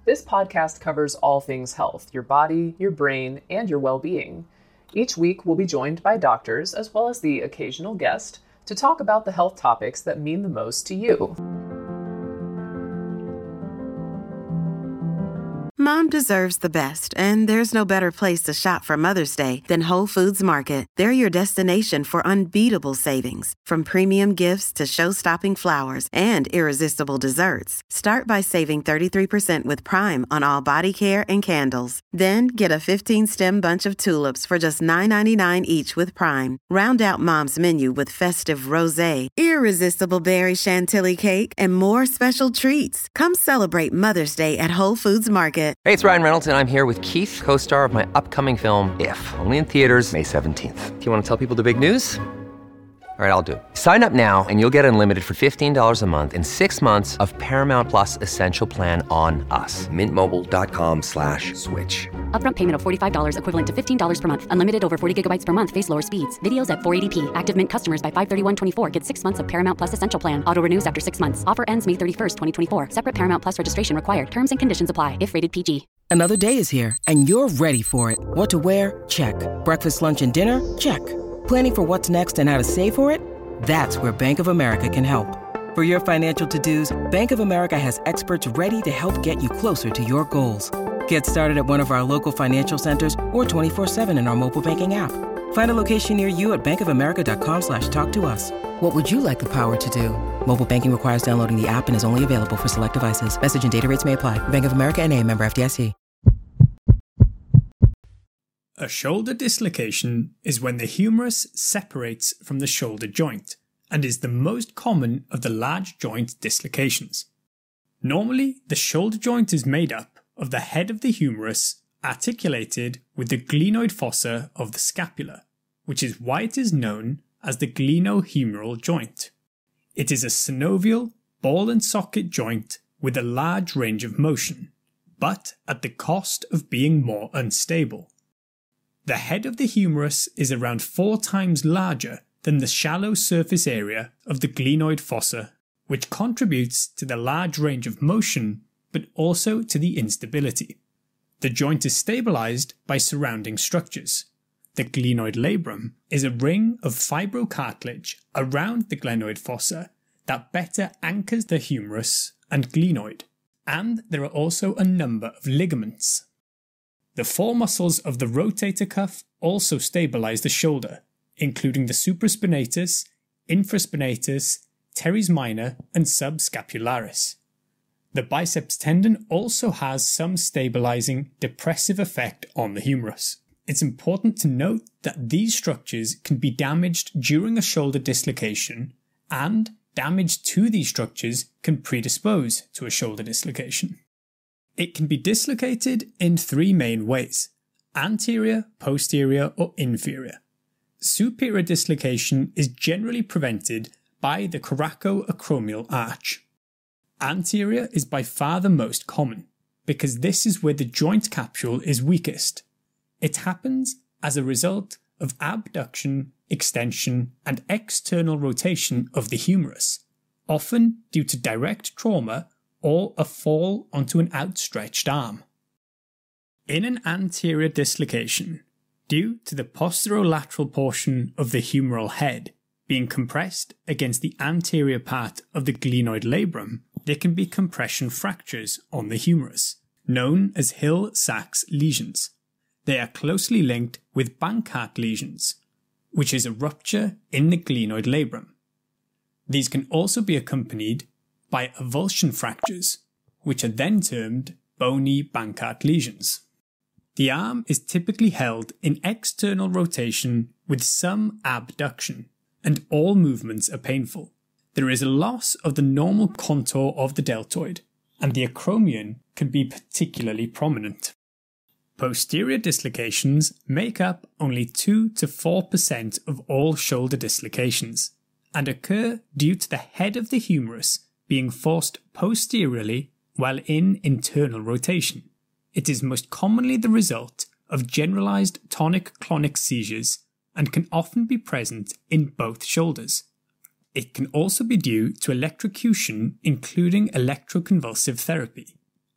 This podcast covers all things health, your body, your brain, and your well-being. Each week, we'll be joined by doctors, as well as the occasional guest, to talk about the health topics that mean the most to you. Mom deserves the best, and there's no better place to shop for Mother's Day than Whole Foods Market. They're your destination for unbeatable savings, from premium gifts to show-stopping flowers and irresistible desserts. Start by saving 33% with Prime on all body care and candles. Then get a 15-stem bunch of tulips for just $9.99 each with Prime. Round out Mom's menu with festive rosé, irresistible berry chantilly cake, and more special treats. Come celebrate Mother's Day at Whole Foods Market. Hey, it's Ryan Reynolds, and I'm here with Keith, co-star of my upcoming film, If, only in theaters May 17th. Do you want to tell people the big news? All right, I'll do it. Sign up now and you'll get unlimited for $15 a month and 6 months of Paramount Plus Essential Plan on us. MintMobile.com/switch. Upfront payment of $45 equivalent to $15 per month. Unlimited over 40 gigabytes per month. Face lower speeds. Videos at 480p. Active Mint customers by 531.24 get 6 months of Paramount Plus Essential Plan. Auto renews after 6 months. Offer ends May 31st, 2024. Separate Paramount Plus registration required. Terms and conditions apply if rated PG. Another day is here, and you're ready for it. What to wear? Check. Breakfast, lunch, and dinner? Check. Planning for what's next and how to save for it? That's where Bank of America can help. For your financial to-dos, Bank of America has experts ready to help get you closer to your goals. Get started at one of our local financial centers or 24/7 in our mobile banking app. Find a location near you at bankofamerica.com/talktous. What would you like the power to do? Mobile banking requires downloading the app and is only available for select devices. Message and data rates may apply. Bank of America N.A., member FDIC. A shoulder dislocation is when the humerus separates from the shoulder joint and is the most common of the large joint dislocations. Normally, the shoulder joint is made up of the head of the humerus articulated with the glenoid fossa of the scapula, which is why it is known as the glenohumeral joint. It is a synovial, ball and socket joint with a large range of motion, but at the cost of being more unstable. The head of the humerus is around 4 times larger than the shallow surface area of the glenoid fossa, which contributes to the large range of motion but also to the instability. The joint is stabilized by surrounding structures. The glenoid labrum is a ring of fibrocartilage around the glenoid fossa that better anchors the humerus and glenoid, and there are also a number of ligaments. The 4 muscles of the rotator cuff also stabilize the shoulder, including the supraspinatus, infraspinatus, teres minor, and subscapularis. The biceps tendon also has some stabilizing depressive effect on the humerus. It's important to note that these structures can be damaged during a shoulder dislocation, and damage to these structures can predispose to a shoulder dislocation. It can be dislocated in 3 main ways: anterior, posterior, or inferior. Superior dislocation is generally prevented by the coracoacromial arch. Anterior is by far the most common, because this is where the joint capsule is weakest. It happens as a result of abduction, extension, and external rotation of the humerus, often due to direct trauma or a fall onto an outstretched arm. In an anterior dislocation, due to the posterolateral portion of the humeral head being compressed against the anterior part of the glenoid labrum, there can be compression fractures on the humerus, known as Hill-Sachs lesions. They are closely linked with Bankart lesions, which is a rupture in the glenoid labrum. These can also be accompanied by avulsion fractures, which are then termed bony Bankart lesions. The arm is typically held in external rotation with some abduction, and all movements are painful. There is a loss of the normal contour of the deltoid, and the acromion can be particularly prominent. Posterior dislocations make up only 2 to 4% of all shoulder dislocations, and occur due to the head of the humerus being forced posteriorly while in internal rotation. It is most commonly the result of generalized tonic-clonic seizures and can often be present in both shoulders. It can also be due to electrocution, including electroconvulsive therapy,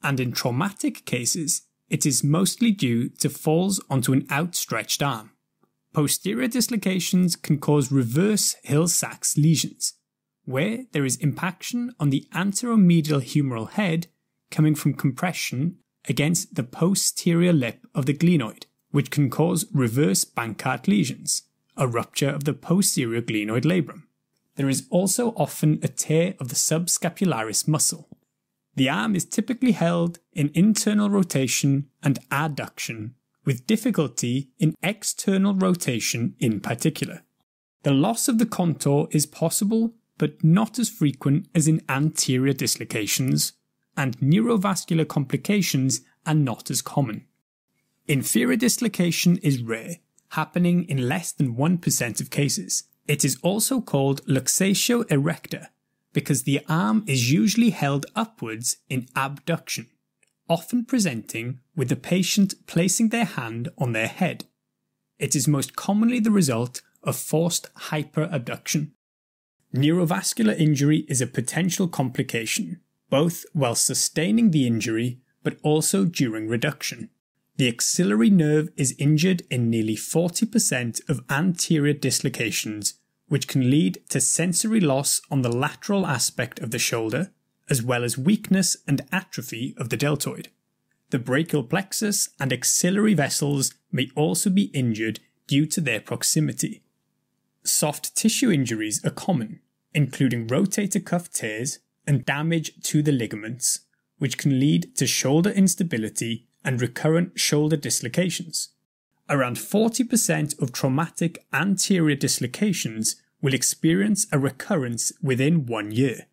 and in traumatic cases, it is mostly due to falls onto an outstretched arm. Posterior dislocations can cause reverse Hill-Sachs lesions, where there is impaction on the anteromedial humeral head coming from compression against the posterior lip of the glenoid, which can cause reverse Bankart lesions, a rupture of the posterior glenoid labrum. There is also often a tear of the subscapularis muscle. The arm is typically held in internal rotation and adduction, with difficulty in external rotation in particular. The loss of the contour is possible, but not as frequent as in anterior dislocations, and neurovascular complications are not as common. Inferior dislocation is rare, happening in less than 1% of cases. It is also called luxatio erecta because the arm is usually held upwards in abduction, often presenting with the patient placing their hand on their head. It is most commonly the result of forced hyperabduction. Neurovascular injury is a potential complication, both while sustaining the injury but also during reduction. The axillary nerve is injured in nearly 40% of anterior dislocations, which can lead to sensory loss on the lateral aspect of the shoulder, as well as weakness and atrophy of the deltoid. The brachial plexus and axillary vessels may also be injured due to their proximity. Soft tissue injuries are common, including rotator cuff tears and damage to the ligaments, which can lead to shoulder instability and recurrent shoulder dislocations. Around 40% of traumatic anterior dislocations will experience a recurrence within 1 year.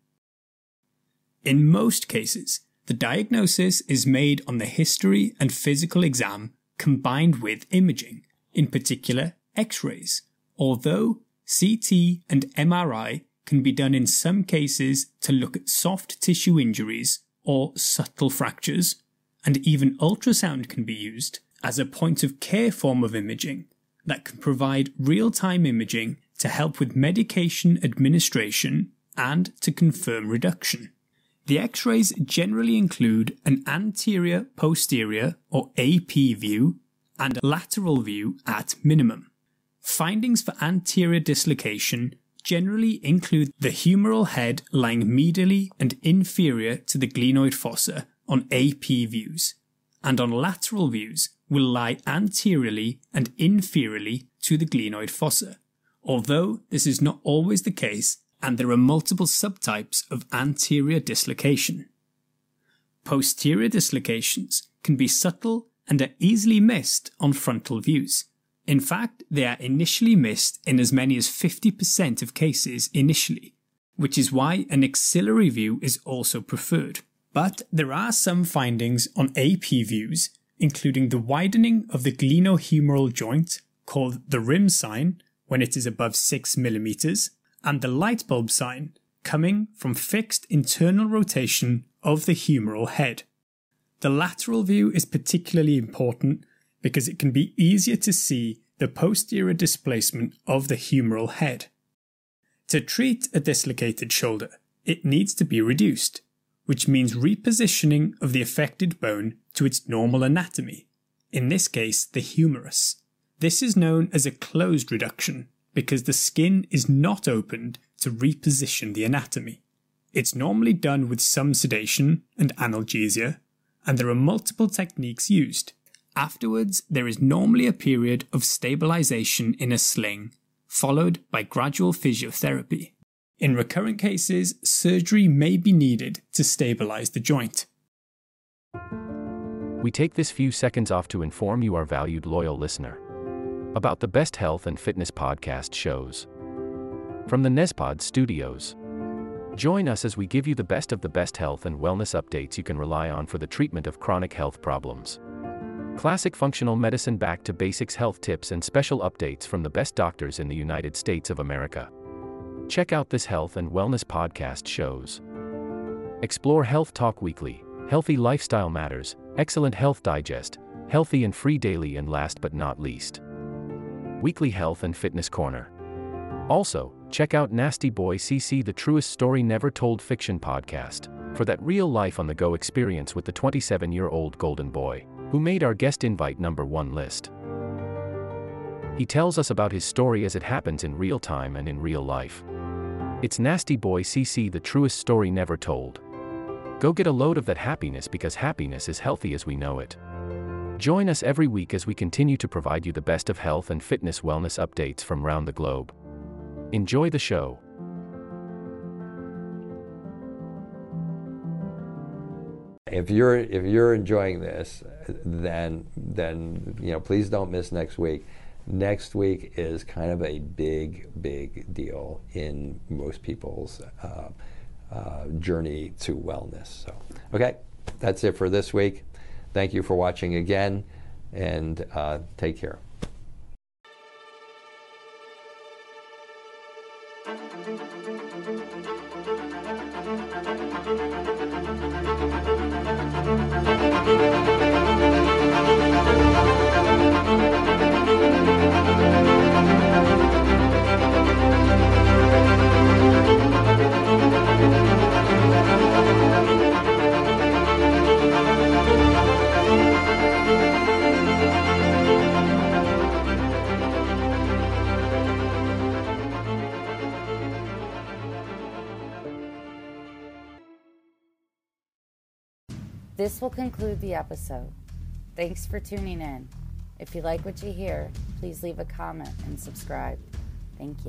In most cases, the diagnosis is made on the history and physical exam combined with imaging, in particular X-rays, although CT and MRI can be done in some cases to look at soft tissue injuries or subtle fractures, and even ultrasound can be used as a point of care form of imaging that can provide real-time imaging to help with medication administration and to confirm reduction. The X-rays generally include an anterior-posterior or AP view and a lateral view at minimum. Findings for anterior dislocation generally include the humeral head lying medially and inferior to the glenoid fossa on AP views, and on lateral views will lie anteriorly and inferiorly to the glenoid fossa, although this is not always the case and there are multiple subtypes of anterior dislocation. Posterior dislocations can be subtle and are easily missed on frontal views. In fact, they are initially missed in as many as 50% of cases initially, which is why an axillary view is also preferred. But there are some findings on AP views, including the widening of the glenohumeral joint, called the rim sign when it is above 6 mm, and the light bulb sign, coming from fixed internal rotation of the humeral head. The lateral view is particularly important because it can be easier to see the posterior displacement of the humeral head. To treat a dislocated shoulder, it needs to be reduced, which means repositioning of the affected bone to its normal anatomy, in this case the humerus. This is known as a closed reduction because the skin is not opened to reposition the anatomy. It's normally done with some sedation and analgesia, and there are multiple techniques used. Afterwards, there is normally a period of stabilization in a sling, followed by gradual physiotherapy. In recurrent cases, surgery may be needed to stabilize the joint. We take this few seconds off to inform you, our valued loyal listener, about the best health and fitness podcast shows from the Nezpod Studios. Join us as we give you the best of the best health and wellness updates you can rely on for the treatment of chronic health problems. Classic functional medicine back to basics health tips and special updates from the best doctors in the United States of America. Check out this health and wellness podcast shows. Explore Health Talk Weekly, Healthy Lifestyle Matters, Excellent Health Digest, Healthy and Free Daily, and last but not least, Weekly Health and Fitness Corner. Also, check out Nasty Boy CC, the truest story never told fiction podcast, for that real life on the go experience with the 27-year-old golden boy, who made our guest invite #1 list. He tells us about his story as it happens in real time and in real life. It's Nasty Boy CC, the truest story never told. Go get a load of that happiness, because happiness is healthy as we know it. Join us every week as we continue to provide you the best of health and fitness wellness updates from around the globe. Enjoy the show. If you're enjoying this, then please don't miss next week. Next week is kind of a big deal in most people's journey to wellness. So, okay, that's it for this week. Thank you for watching again, and take care. This will conclude the episode. Thanks for tuning in. If you like what you hear, please leave a comment and subscribe. Thank you.